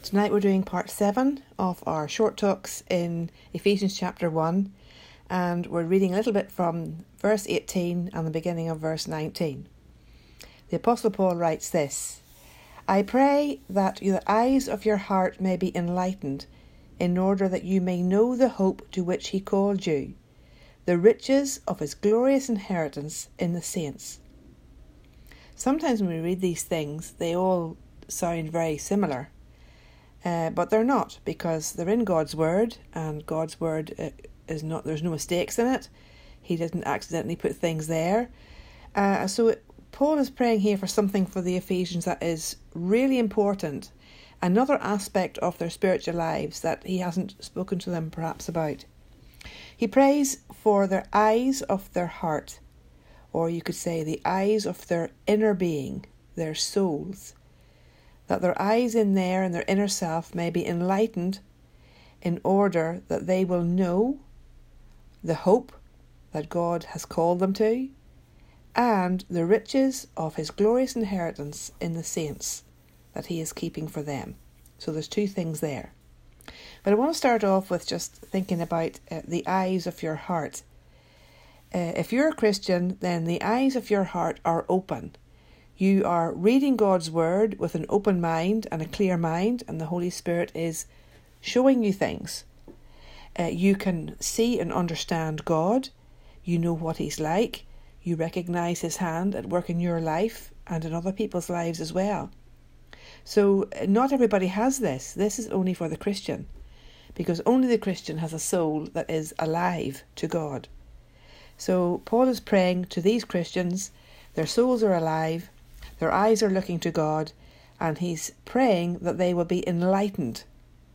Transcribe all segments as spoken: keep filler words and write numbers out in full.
Tonight we're doing part seven of our short talks in Ephesians chapter one, and we're reading a little bit from verse eighteen and the beginning of verse nineteen. The Apostle Paul writes this: I pray that the eyes of your heart may be enlightened, in order that you may know the hope to which he called you, the riches of his glorious inheritance in the saints. Sometimes when we read these things, they all sound very similar. Uh, but they're not, because they're in God's Word, and God's Word uh, is not, there's no mistakes in it. He didn't accidentally put things there. Uh, so it, Paul is praying here for something for the Ephesians that is really important, another aspect of their spiritual lives that he hasn't spoken to them perhaps about. He prays for their eyes of their heart, or you could say the eyes of their inner being, their souls, that their eyes in there and their inner self may be enlightened in order that they will know the hope that God has called them to and the riches of his glorious inheritance in the saints that he is keeping for them. So there's two things there. But I want to start off with just thinking about uh, the eyes of your heart. Uh, if you're a Christian, then the eyes of your heart are open. You are reading God's Word with an open mind and a clear mind, and the Holy Spirit is showing you things. Uh, you can see and understand God. You know what he's like. You recognise his hand at work in your life and in other people's lives as well. So not everybody has this. This is only for the Christian, because only the Christian has a soul that is alive to God. So Paul is praying to these Christians. Their souls are alive. Their eyes are looking to God, and he's praying that they will be enlightened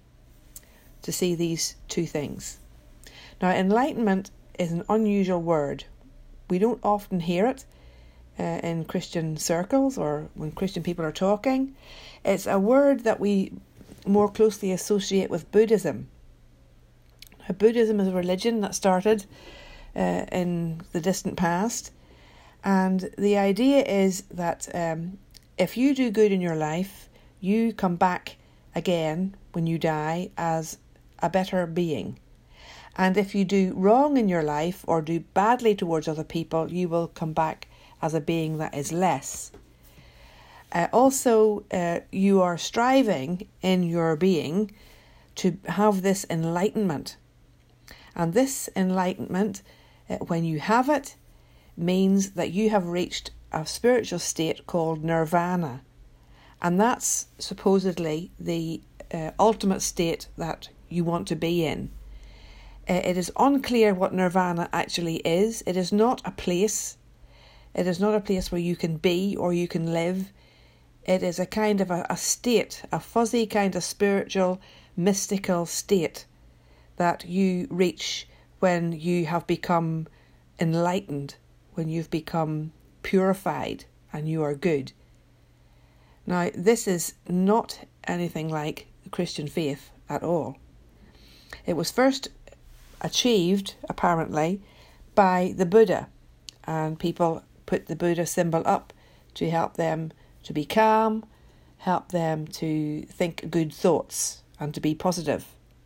to see these two things. Now, enlightenment is an unusual word. We don't often hear it uh, in Christian circles or when Christian people are talking. It's a word that we more closely associate with Buddhism. Now, Buddhism is a religion that started uh, in the distant past. And the idea is that um, if you do good in your life, you come back again when you die as a better being. And if you do wrong in your life or do badly towards other people, you will come back as a being that is less. Uh, also, uh, you are striving in your being to have this enlightenment. And this enlightenment, uh, when you have it, means that you have reached a spiritual state called nirvana, and that's supposedly the uh, ultimate state that you want to be in. Uh, it is unclear what nirvana actually is. It is not a place. It is not a place where you can be or you can live. It is a kind of a, a state, a fuzzy kind of spiritual, mystical state that you reach when you have become enlightened, when you've become purified and you are good. Now, this is not anything like the Christian faith at all. It was first achieved, apparently, by the Buddha, and people put the Buddha symbol up to help them to be calm, help them to think good thoughts and to be positive.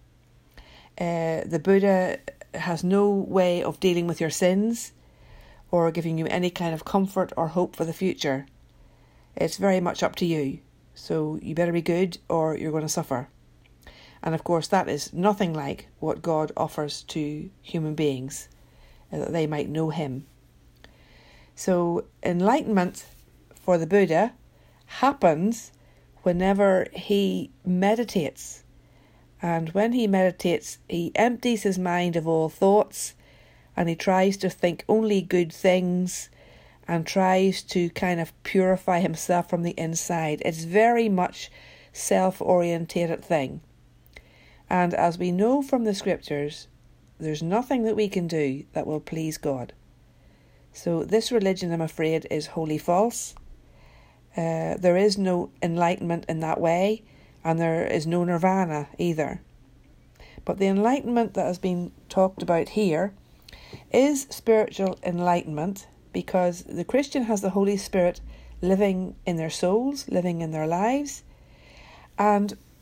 Uh, the Buddha has no way of dealing with your sins or giving you any kind of comfort or hope for the future. It's very much up to you. So you better be good or you're going to suffer. And of course that is nothing like what God offers to human beings, uh, that they might know him. So enlightenment for the Buddha happens whenever he meditates. And when he meditates, he empties his mind of all thoughts, and he tries to think only good things and tries to kind of purify himself from the inside. It's very much self-orientated thing. And as we know from the scriptures, there's nothing that we can do that will please God. So this religion, I'm afraid, is wholly false. Uh, there is no enlightenment in that way, and there is no nirvana either. But the enlightenment that has been talked about here is spiritual enlightenment, because the Christian has the Holy Spirit living in their souls, living in their lives. And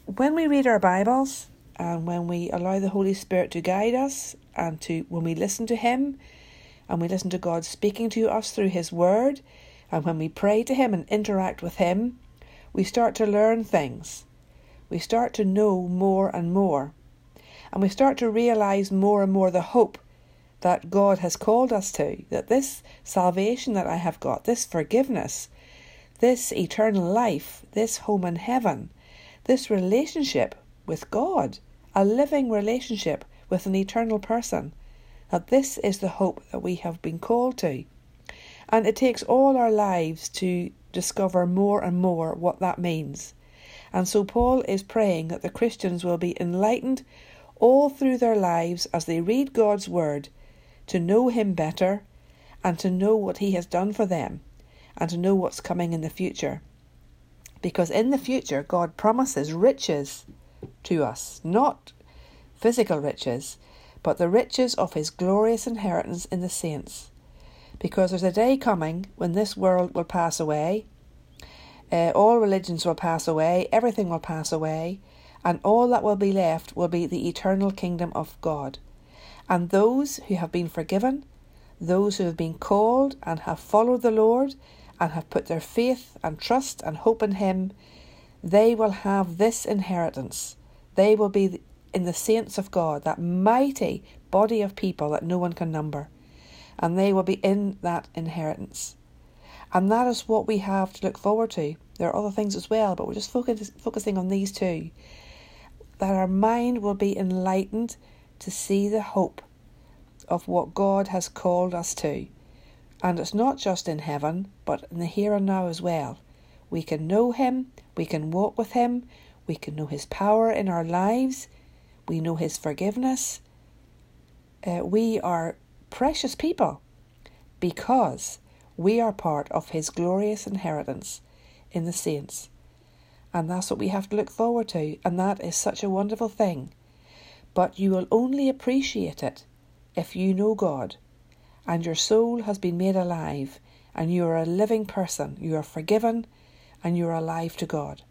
when we read our Bibles and when we allow the Holy Spirit to guide us, and to when we listen to Him and we listen to God speaking to us through His Word, and when we pray to Him and interact with Him, we start to learn things. We start to know more and more. And we start to realise more and more the hope that God has called us to, that this salvation that I have got, this forgiveness, this eternal life, this home in heaven, this relationship with God, a living relationship with an eternal person, that this is the hope that we have been called to. And it takes all our lives to discover more and more what that means. And so Paul is praying that the Christians will be enlightened all through their lives as they read God's Word, to know Him better and to know what He has done for them and to know what's coming in the future. Because in the future, God promises riches to us, not physical riches, but the riches of His glorious inheritance in the saints. Because there's a day coming when this world will pass away, uh, all religions will pass away, everything will pass away, and all that will be left will be the eternal kingdom of God. And those who have been forgiven, those who have been called and have followed the Lord and have put their faith and trust and hope in Him, they will have this inheritance. They will be in the saints of God, that mighty body of people that no one can number. And they will be in that inheritance. And that is what we have to look forward to. There are other things as well, but we're just focus, focusing on these two. That our mind will be enlightened to see the hope of what God has called us to. And it's not just in heaven, but in the here and now as well. We can know Him, we can walk with Him, we can know His power in our lives, we know His forgiveness. Uh, we are precious people because we are part of His glorious inheritance in the saints. And that's what we have to look forward to, and that is such a wonderful thing. But you will only appreciate it if you know God and your soul has been made alive and you are a living person, you are forgiven and you are alive to God.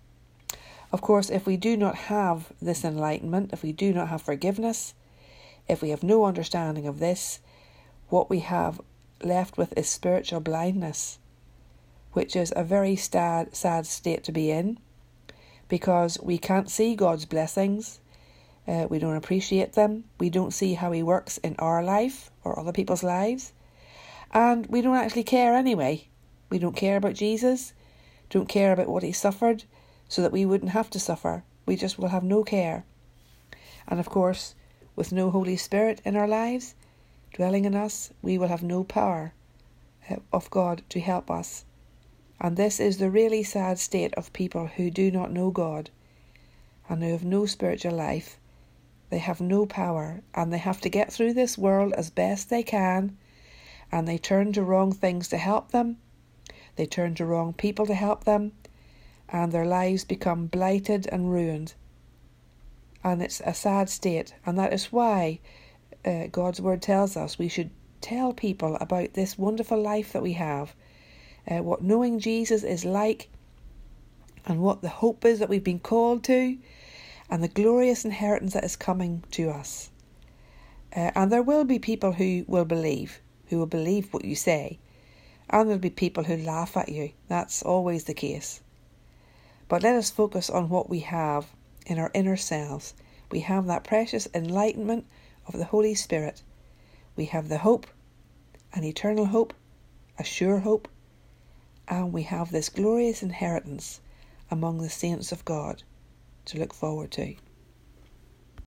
Of course, if we do not have this enlightenment, if we do not have forgiveness, if we have no understanding of this, what we have left with is spiritual blindness, which is a very sad, sad state to be in, because we can't see God's blessings. Uh, we don't appreciate them. We don't see how He works in our life or other people's lives. And we don't actually care anyway. We don't care about Jesus, don't care about what He suffered so that we wouldn't have to suffer. We just will have no care. And of course, with no Holy Spirit in our lives, dwelling in us, we will have no power of God to help us. And this is the really sad state of people who do not know God and who have no spiritual life. They have no power and they have to get through this world as best they can, and they turn to wrong things to help them. They turn to wrong people to help them, and their lives become blighted and ruined. And it's a sad state, and that is why uh, God's Word tells us we should tell people about this wonderful life that we have, uh, what knowing Jesus is like, and what the hope is that we've been called to, and the glorious inheritance that is coming to us. Uh, and there will be people who will believe, who will believe what you say, and there'll be people who laugh at you. That's always the case. But let us focus on what we have in our inner selves. We have that precious enlightenment of the Holy Spirit. We have the hope, an eternal hope, a sure hope, and we have this glorious inheritance among the saints of God to look forward to.